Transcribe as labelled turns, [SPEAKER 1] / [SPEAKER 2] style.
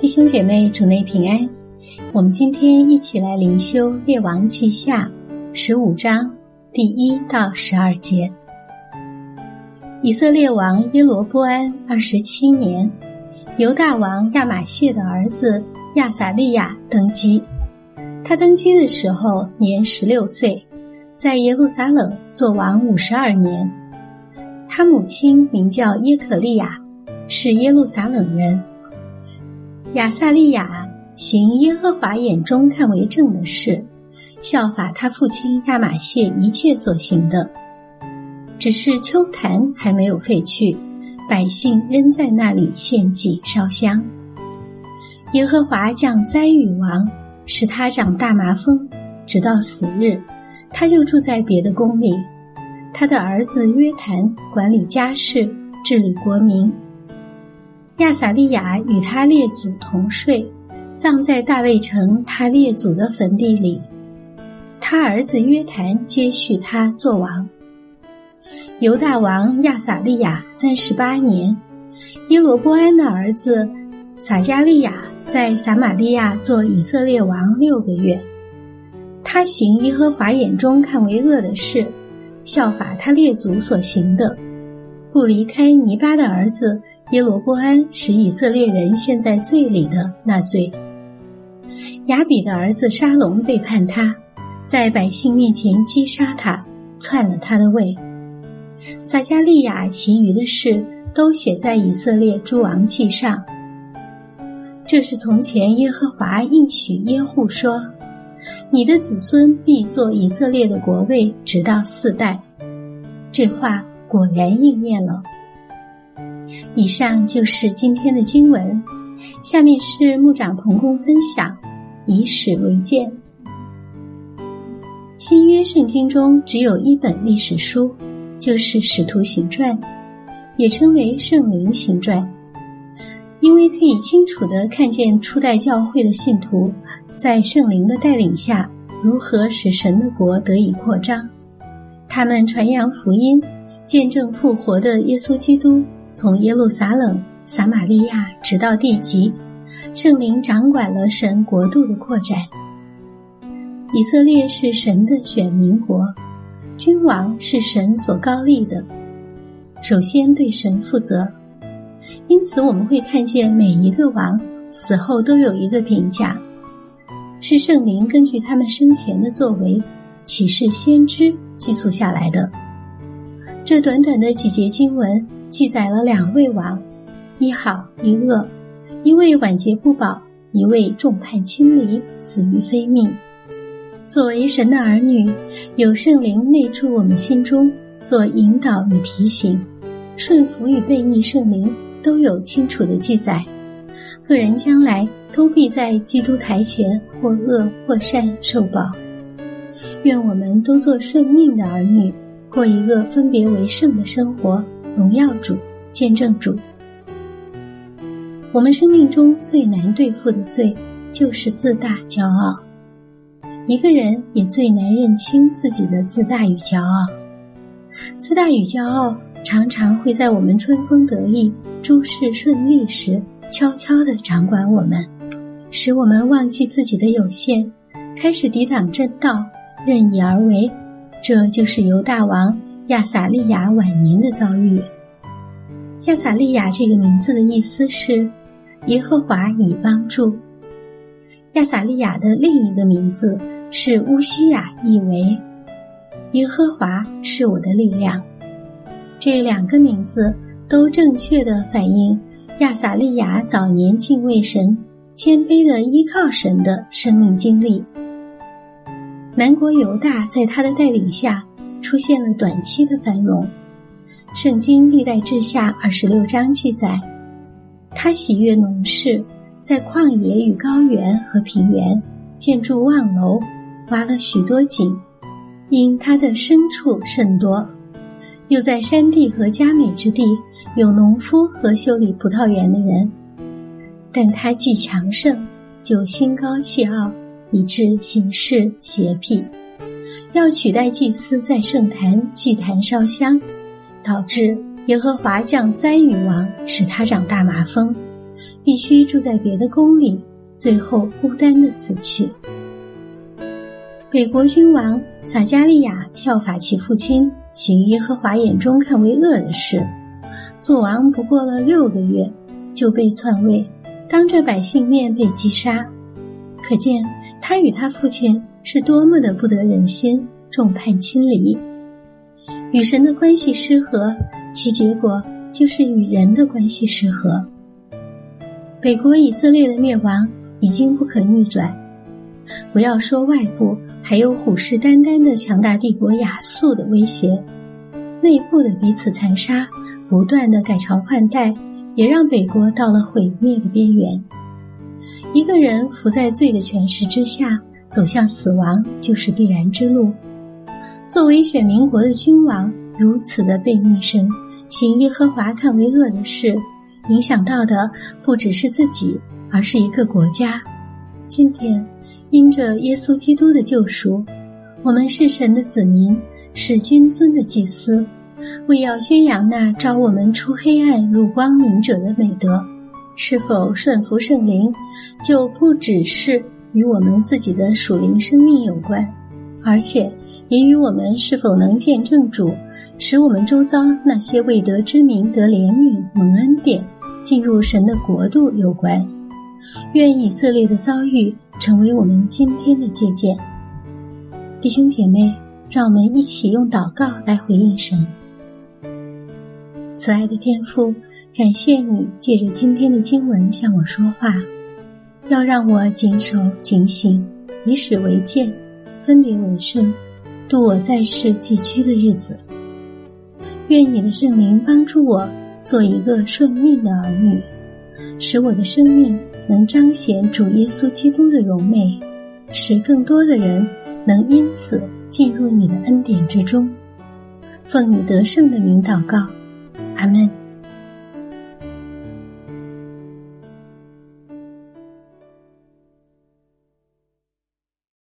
[SPEAKER 1] 弟兄姐妹，主内平安。我们今天一起来灵修列王记下15章第1到12节。以色列王耶罗波安27年，犹大王亚玛谢的儿子亚撒利雅登基。他登基的时候年16岁，在耶路撒冷做王52年。他母亲名叫耶可利亚，是耶路撒冷人。亚撒利雅行耶和华眼中看为正的事，效法他父亲亚玛谢一切所行的。只是丘坛还没有废去，百姓仍在那里献祭烧香。耶和华降灾与王，使他长大麻风，直到死日，他就住在别的宫里。他的儿子约坛管理家事，治理国民。亚撒利雅与他列祖同睡，葬在大卫城他列祖的坟地里。他儿子约坛接续他作王。犹大王亚撒利雅38年，耶罗波安的儿子撒迦利亚在撒玛利亚做以色列王6个月。他行耶和华眼中看为恶的事，效法他列祖所行的，不离开尼巴的儿子耶罗波安使以色列人陷在罪里的那罪。亚比的儿子沙龙背叛他，在百姓面前击杀他，篡了他的位。撒迦利亚其余的事都写在以色列诸王记上。这是从前耶和华应许耶户说，你的子孙必作以色列的国位，直到4代。这话果然应验了。以上就是今天的经文，下面是牧长同工分享，以史为鉴。新约圣经中只有一本历史书，就是使徒行传，也称为圣灵行传。因为可以清楚地看见初代教会的信徒在圣灵的带领下如何使神的国得以扩张。他们传扬福音，见证复活的耶稣基督，从耶路撒冷、撒玛利亚直到地极，圣灵掌管了神国度的扩展。以色列是神的选民国，君王是神所高立的，首先对神负责。因此我们会看见每一个王死后都有一个评价，是圣灵根据他们生前的作为启示先知记述下来的。这短短的几节经文记载了2位王，一好一恶，一位晚节不保，一位众叛亲离，死于非命。作为神的儿女，有圣灵内住我们心中，做引导与提醒，顺服与悖逆圣灵都有清楚的记载。个人将来都必在基督台前或恶或善受报。愿我们都做顺命的儿女，过一个分别为圣的生活，荣耀主，见证主。我们生命中最难对付的罪就是自大骄傲，一个人也最难认清自己的自大与骄傲。自大与骄傲常常会在我们春风得意、诸事顺利时悄悄地掌管我们，使我们忘记自己的有限，开始抵挡正道，任意而为。这就是犹大王亚撒利雅晚年的遭遇。亚撒利雅这个名字的意思是耶和华以帮助。亚撒利雅的另一个名字是乌西雅，意为耶和华是我的力量。这2个名字都正确地反映亚撒利雅早年敬畏神、谦卑地依靠神的生命经历。南国犹大在他的带领下出现了短期的繁荣。圣经历代志下26章记载，他喜悦农事，在旷野与高原和平原建筑望楼，挖了许多井，因他的牲畜甚多。又在山地和佳美之地有农夫和修理葡萄园的人。但他既强盛，就心高气傲，以致行事邪僻，要取代祭司在圣坛祭坛烧香，导致耶和华降灾于王，使他长大麻风， 必须住在别的宫里，最后孤单地死去。北国君王撒加利亚效法其父亲，行耶和华眼中看为恶的事，做王不过了6个月，就被篡位，当着百姓面被击杀。可见他与他父亲是多么的不得人心，众叛亲离。与神的关系失和，其结果就是与人的关系失和。北国以色列的灭亡已经不可逆转，不要说外部，还有虎视眈眈的强大帝国亚述的威胁，内部的彼此残杀，不断的改朝换代，也让北国到了毁灭的边缘。一个人伏在罪的权势之下，走向死亡就是必然之路。作为选民国的君王，如此的悖逆神，行耶和华看为恶的事，影响到的不只是自己，而是一个国家。今天因着耶稣基督的救赎，我们是神的子民，是君尊的祭司，为要宣扬那召我们出黑暗入光明者的美德。是否顺服圣灵，就不只是与我们自己的属灵生命有关，而且也与我们是否能见证主，使我们周遭那些未得之民得怜悯蒙恩典，进入神的国度有关。愿以色列的遭遇成为我们今天的借鉴。弟兄姐妹，让我们一起用祷告来回应神。慈爱的天父，感谢你借着今天的经文向我说话，要让我谨守警醒，以史为鉴，分别为圣，度我在世寄居的日子。愿你的圣灵帮助我做一个顺命的儿女，使我的生命能彰显主耶稣基督的荣美，使更多的人能因此进入你的恩典之中。奉你得胜的名祷告，阿们。